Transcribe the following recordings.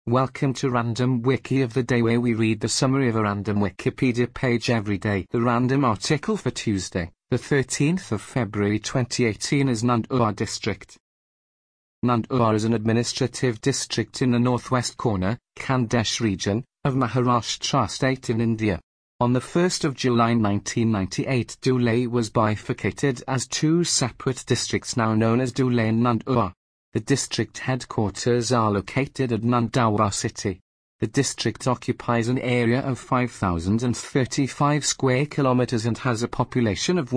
Welcome to Random Wiki of the Day, where we read the summary of a random Wikipedia page every day. The random article for Tuesday, the 13th of February 2018 is Nandurbar district. Nandurbar is an administrative district in the northwest corner, Khandesh region, of Maharashtra state in India. On the 1st of July 1998, Dhule was bifurcated as two separate districts now known as Dhule and Nandurbar. The district headquarters are located at Nandurbar city. The district occupies an area of 5,035 square kilometers and has a population of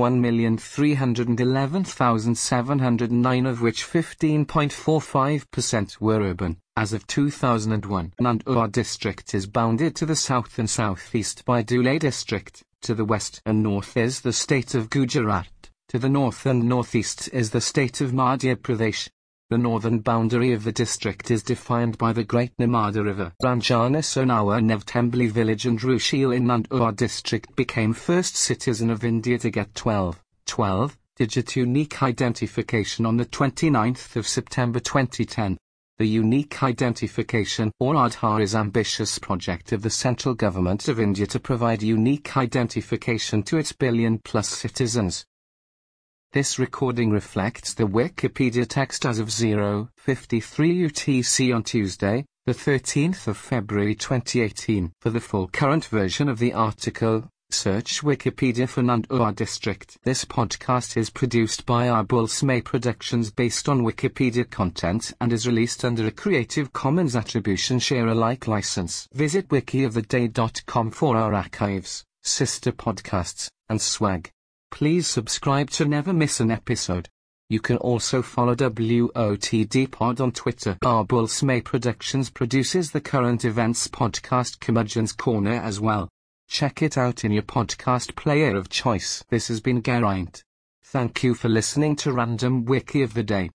1,311,709, of which 15.45% were urban. As of 2001, Nandurbar district is bounded to the south and southeast by Dhule district, to the west and north is the state of Gujarat, to the north and northeast is the state of Madhya Pradesh. The northern boundary of the district is defined by the Great Narmada River. Ranjana Sonawa Nevtembli village and Rushil in Nandurbar district became first citizen of India to get 12-digit unique identification on the 29th of September 2010. The Unique Identification or Aadhaar is an ambitious project of the central government of India to provide unique identification to its billion-plus citizens. This recording reflects the Wikipedia text as of 0:53 UTC on Tuesday, the 13th of February 2018. For the full current version of the article, search Wikipedia for Nandurbar district. This podcast is produced by Arbulsmay Productions based on Wikipedia content and is released under a Creative Commons Attribution Share Alike license. Visit wikioftheday.com for our archives, sister podcasts, and swag. Please subscribe to never miss an episode. You can also follow WOTD Pod on Twitter. Arbulsmay Productions produces the current events podcast Curmudgeon's Corner as well. Check it out in your podcast player of choice. This has been Geraint. Thank you for listening to Random Wiki of the Day.